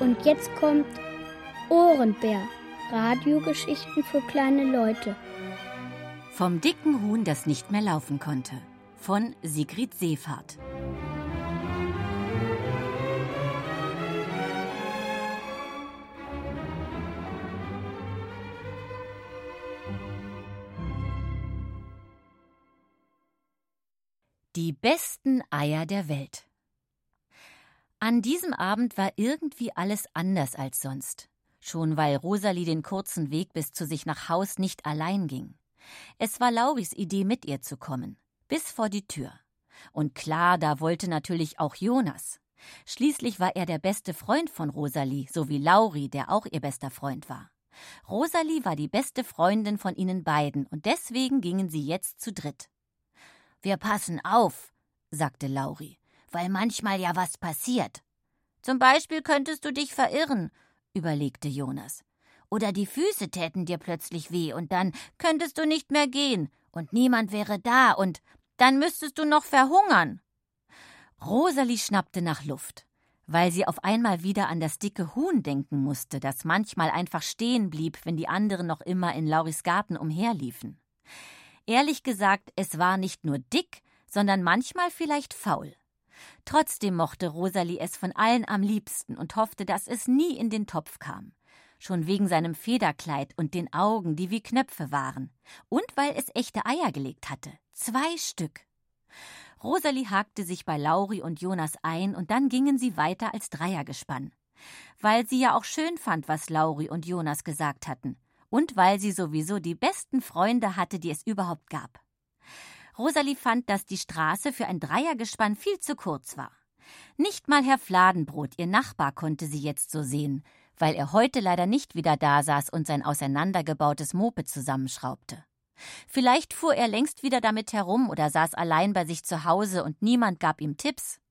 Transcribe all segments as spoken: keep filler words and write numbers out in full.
Und jetzt kommt Ohrenbär, Radiogeschichten für kleine Leute. Vom dicken Huhn, das nicht mehr laufen konnte, von Sigrid Seefahrt. Die besten Eier der Welt. An diesem Abend war irgendwie alles anders als sonst. Schon weil Rosalie den kurzen Weg bis zu sich nach Haus nicht allein ging. Es war Lauris Idee, mit ihr zu kommen, bis vor die Tür. Und klar, da wollte natürlich auch Jonas. Schließlich war er der beste Freund von Rosalie, so wie Lauri, der auch ihr bester Freund war. Rosalie war die beste Freundin von ihnen beiden und deswegen gingen sie jetzt zu dritt. »Wir passen auf«, sagte Lauri, »weil manchmal ja was passiert.« »Zum Beispiel könntest du dich verirren«, überlegte Jonas. »Oder die Füße täten dir plötzlich weh und dann könntest du nicht mehr gehen und niemand wäre da und dann müsstest du noch verhungern.« Rosalie schnappte nach Luft, weil sie auf einmal wieder an das dicke Huhn denken musste, das manchmal einfach stehen blieb, wenn die anderen noch immer in Lauris Garten umherliefen. Ehrlich gesagt, es war nicht nur dick, sondern manchmal vielleicht faul. Trotzdem mochte Rosalie es von allen am liebsten und hoffte, dass es nie in den Topf kam. Schon wegen seinem Federkleid und den Augen, die wie Knöpfe waren. Und weil es echte Eier gelegt hatte. Zwei Stück. Rosalie hakte sich bei Lauri und Jonas ein und dann gingen sie weiter als Dreiergespann. Weil sie ja auch schön fand, was Lauri und Jonas gesagt hatten. Und weil sie sowieso die besten Freunde hatte, die es überhaupt gab. Rosalie fand, dass die Straße für ein Dreiergespann viel zu kurz war. Nicht mal Herr Fladenbrot, ihr Nachbar, konnte sie jetzt so sehen, weil er heute leider nicht wieder da saß und sein auseinandergebautes Moped zusammenschraubte. Vielleicht fuhr er längst wieder damit herum oder saß allein bei sich zu Hause und niemand gab ihm Tipps.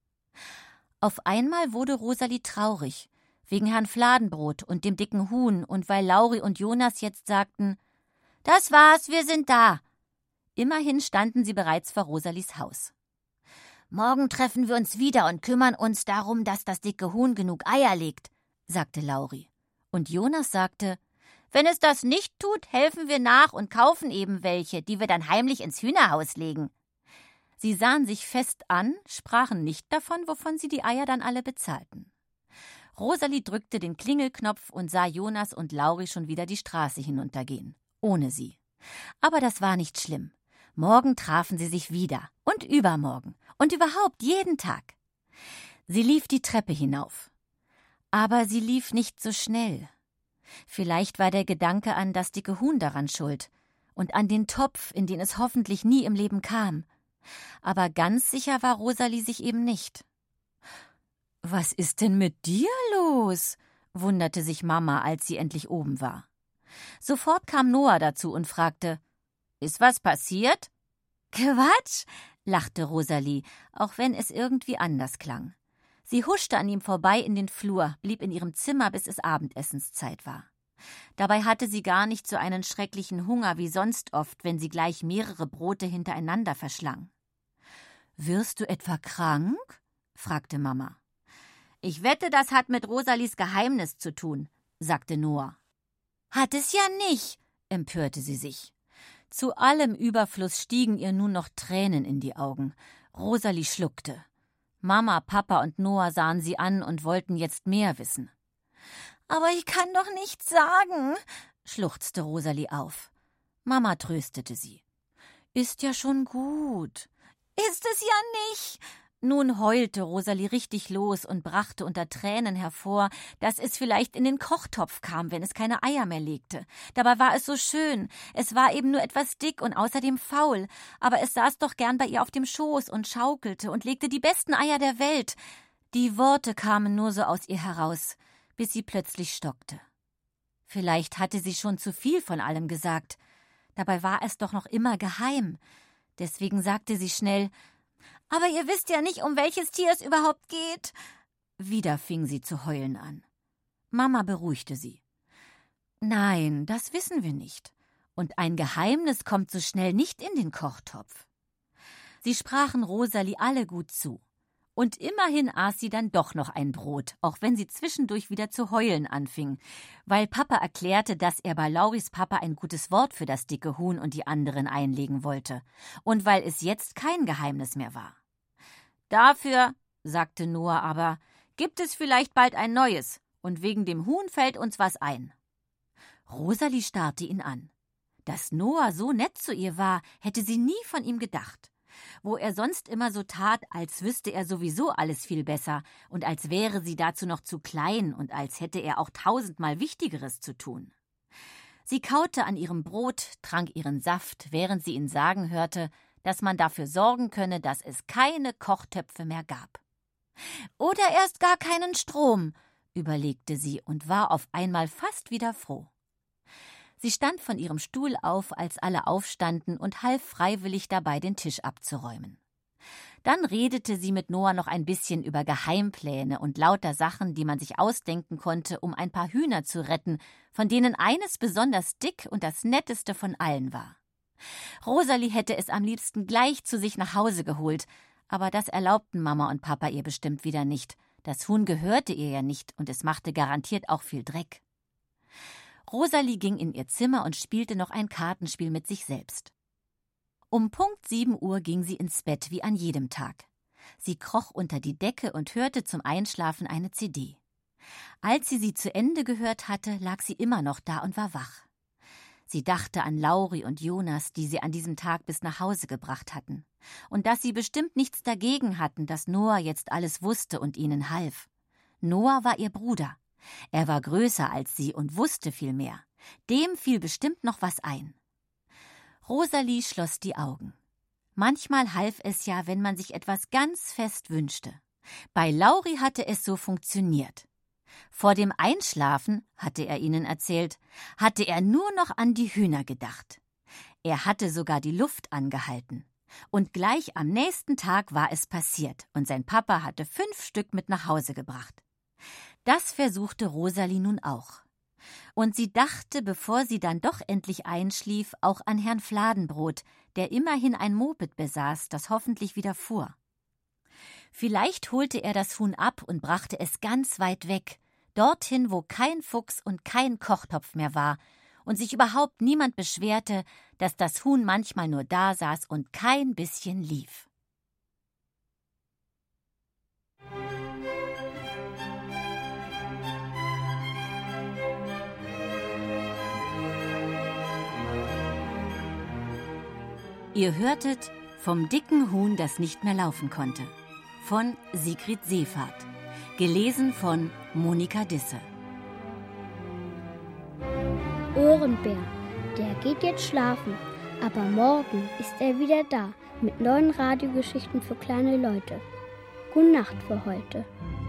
Auf einmal wurde Rosalie traurig, wegen Herrn Fladenbrot und dem dicken Huhn und weil Lauri und Jonas jetzt sagten, »Das war's, wir sind da.« Immerhin standen sie bereits vor Rosalies Haus. »Morgen treffen wir uns wieder und kümmern uns darum, dass das dicke Huhn genug Eier legt«, sagte Lauri. Und Jonas sagte, »Wenn es das nicht tut, helfen wir nach und kaufen eben welche, die wir dann heimlich ins Hühnerhaus legen.« Sie sahen sich fest an, sprachen nicht davon, wovon sie die Eier dann alle bezahlten. Rosalie drückte den Klingelknopf und sah Jonas und Lauri schon wieder die Straße hinuntergehen, ohne sie. Aber das war nicht schlimm. Morgen trafen sie sich wieder und übermorgen und überhaupt jeden Tag. Sie lief die Treppe hinauf. Aber sie lief nicht so schnell. Vielleicht war der Gedanke an das dicke Huhn daran schuld und an den Topf, in den es hoffentlich nie im Leben kam. Aber ganz sicher war Rosalie sich eben nicht. »Was ist denn mit dir los?« wunderte sich Mama, als sie endlich oben war. Sofort kam Noah dazu und fragte, »Ist was passiert?« »Quatsch«, lachte Rosalie, auch wenn es irgendwie anders klang. Sie huschte an ihm vorbei in den Flur, blieb in ihrem Zimmer, bis es Abendessenszeit war. Dabei hatte sie gar nicht so einen schrecklichen Hunger wie sonst oft, wenn sie gleich mehrere Brote hintereinander verschlang. »Wirst du etwa krank?« fragte Mama. »Ich wette, das hat mit Rosalies Geheimnis zu tun«, sagte Noah. »Hat es ja nicht«, empörte sie sich. Zu allem Überfluss stiegen ihr nun noch Tränen in die Augen. Rosalie schluckte. Mama, Papa und Noah sahen sie an und wollten jetzt mehr wissen. »Aber ich kann doch nichts sagen«, schluchzte Rosalie auf. Mama tröstete sie. »Ist ja schon gut.« »Ist es ja nicht!« Nun heulte Rosalie richtig los und brachte unter Tränen hervor, dass es vielleicht in den Kochtopf kam, wenn es keine Eier mehr legte. Dabei war es so schön. Es war eben nur etwas dick und außerdem faul. Aber es saß doch gern bei ihr auf dem Schoß und schaukelte und legte die besten Eier der Welt. Die Worte kamen nur so aus ihr heraus, bis sie plötzlich stockte. Vielleicht hatte sie schon zu viel von allem gesagt. Dabei war es doch noch immer geheim. Deswegen sagte sie schnell, »Aber ihr wisst ja nicht, um welches Tier es überhaupt geht.« Wieder fing sie zu heulen an. Mama beruhigte sie. »Nein, das wissen wir nicht. Und ein Geheimnis kommt so schnell nicht in den Kochtopf.« Sie sprachen Rosalie alle gut zu. Und immerhin aß sie dann doch noch ein Brot, auch wenn sie zwischendurch wieder zu heulen anfing, weil Papa erklärte, dass er bei Lauris Papa ein gutes Wort für das dicke Huhn und die anderen einlegen wollte und weil es jetzt kein Geheimnis mehr war. »Dafür«, sagte Noah aber, »gibt es vielleicht bald ein neues, und wegen dem Huhn fällt uns was ein.« Rosalie starrte ihn an. Dass Noah so nett zu ihr war, hätte sie nie von ihm gedacht. Wo er sonst immer so tat, als wüsste er sowieso alles viel besser und als wäre sie dazu noch zu klein und als hätte er auch tausendmal Wichtigeres zu tun. Sie kaute an ihrem Brot, trank ihren Saft, während sie ihn sagen hörte, dass man dafür sorgen könne, dass es keine Kochtöpfe mehr gab. »Oder erst gar keinen Strom«, überlegte sie und war auf einmal fast wieder froh. Sie stand von ihrem Stuhl auf, als alle aufstanden und half freiwillig dabei, den Tisch abzuräumen. Dann redete sie mit Noah noch ein bisschen über Geheimpläne und lauter Sachen, die man sich ausdenken konnte, um ein paar Hühner zu retten, von denen eines besonders dick und das netteste von allen war. Rosalie hätte es am liebsten gleich zu sich nach Hause geholt, aber das erlaubten Mama und Papa ihr bestimmt wieder nicht. Das Huhn gehörte ihr ja nicht und es machte garantiert auch viel Dreck. Rosalie ging in ihr Zimmer und spielte noch ein Kartenspiel mit sich selbst. Um Punkt sieben Uhr ging sie ins Bett wie an jedem Tag. Sie kroch unter die Decke und hörte zum Einschlafen eine C D. Als sie sie zu Ende gehört hatte, lag sie immer noch da und war wach. Sie dachte an Lauri und Jonas, die sie an diesem Tag bis nach Hause gebracht hatten, und dass sie bestimmt nichts dagegen hatten, dass Noah jetzt alles wusste und ihnen half. Noah war ihr Bruder. Er war größer als sie und wusste viel mehr. Dem fiel bestimmt noch was ein. Rosalie schloss die Augen. Manchmal half es ja, wenn man sich etwas ganz fest wünschte. Bei Lauri hatte es so funktioniert. Vor dem Einschlafen, hatte er ihnen erzählt, hatte er nur noch an die Hühner gedacht. Er hatte sogar die Luft angehalten. Und gleich am nächsten Tag war es passiert und sein Papa hatte fünf Stück mit nach Hause gebracht. Das versuchte Rosalie nun auch. Und sie dachte, bevor sie dann doch endlich einschlief, auch an Herrn Fladenbrot, der immerhin ein Moped besaß, das hoffentlich wieder fuhr. Vielleicht holte er das Huhn ab und brachte es ganz weit weg, dorthin, wo kein Fuchs und kein Kochtopf mehr war und sich überhaupt niemand beschwerte, dass das Huhn manchmal nur da saß und kein bisschen lief. Ihr hörtet »Vom dicken Huhn, das nicht mehr laufen konnte« von Sigrid Seefahrt, gelesen von Monika Disse. Ohrenbär, der geht jetzt schlafen, aber morgen ist er wieder da mit neuen Radiogeschichten für kleine Leute. Gute Nacht für heute.